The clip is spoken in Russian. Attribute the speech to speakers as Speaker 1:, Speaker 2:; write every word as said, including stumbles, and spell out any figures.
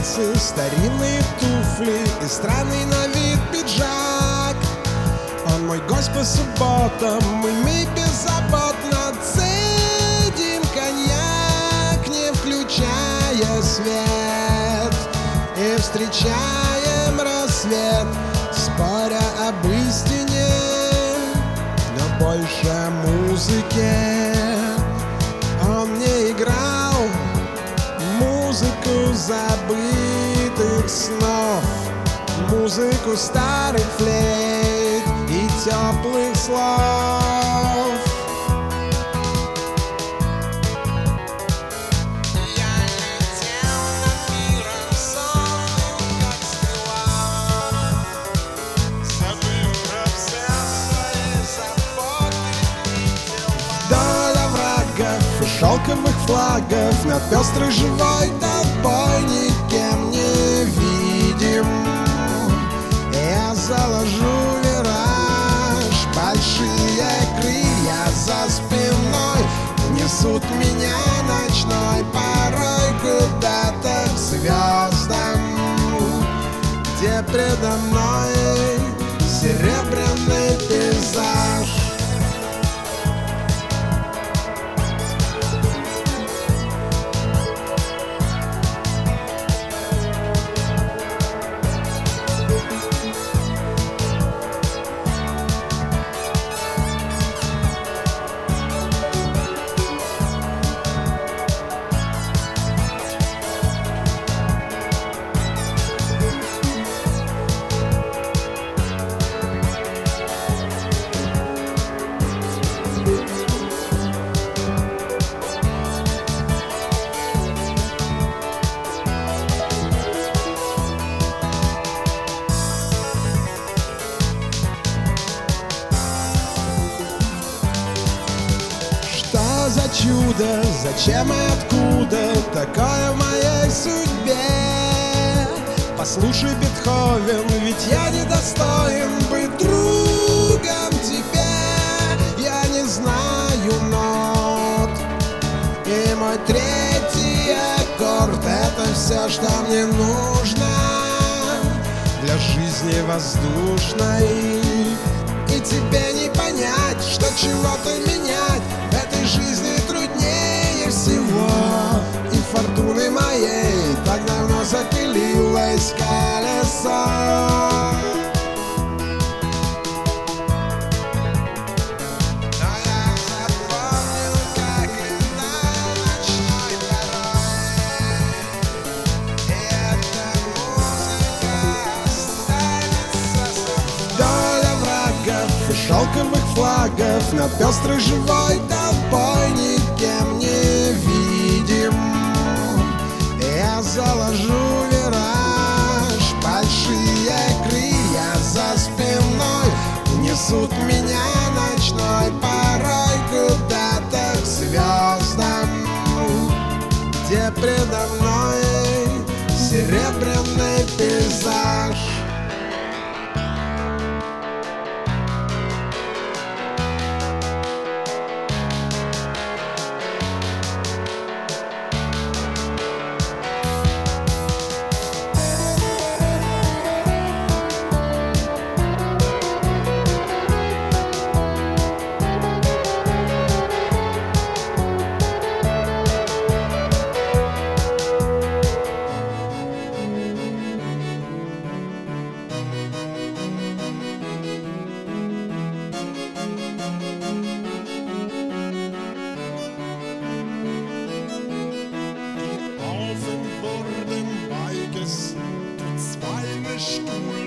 Speaker 1: пальцы, старинные туфли и странный на вид пиджак. Он мой гость по субботам, и мы беззаботно цедим коньяк, не включая свет, и встречаем рассвет, споря об истине, но больше о музыке. Он мне играл музыку забытых снов, музыку старых флейт и теплых слов. Я летел над миром сонным, как стрела, забыв про все свои заботы и дела. Вдоль оврагов и шелковых флагов, над пестрой живой толпой никем не видим. Я заложу вираж, большие крылья за спиной несут меня ночной порой куда-то к звездам, где предо мной серебряный пейзаж. Что за чудо, зачем и откуда такое в моей судьбе? Послушай, Бетховен, ведь я недостоин быть другом тебе. Я не знаю нот, и мой третий аккорд — это все, что мне нужно для жизни воздушной. И тебе не понять, что чего-то менять в этой жизни труднее всего. И фортуны моей так давно запылилось колесо. Но я запомнил, как летал ночной порой, и эта музыка останется со мной. Вдоль оврагов и шелковых флагов, над пестрой живой толпой никем не видим. Я заложу вираж, большие крылья за спиной несут меня ночной порой куда-то к звездам, где предо мной серебряный пейзаж. Auf dem Boden Bikes, die zwei Stuhl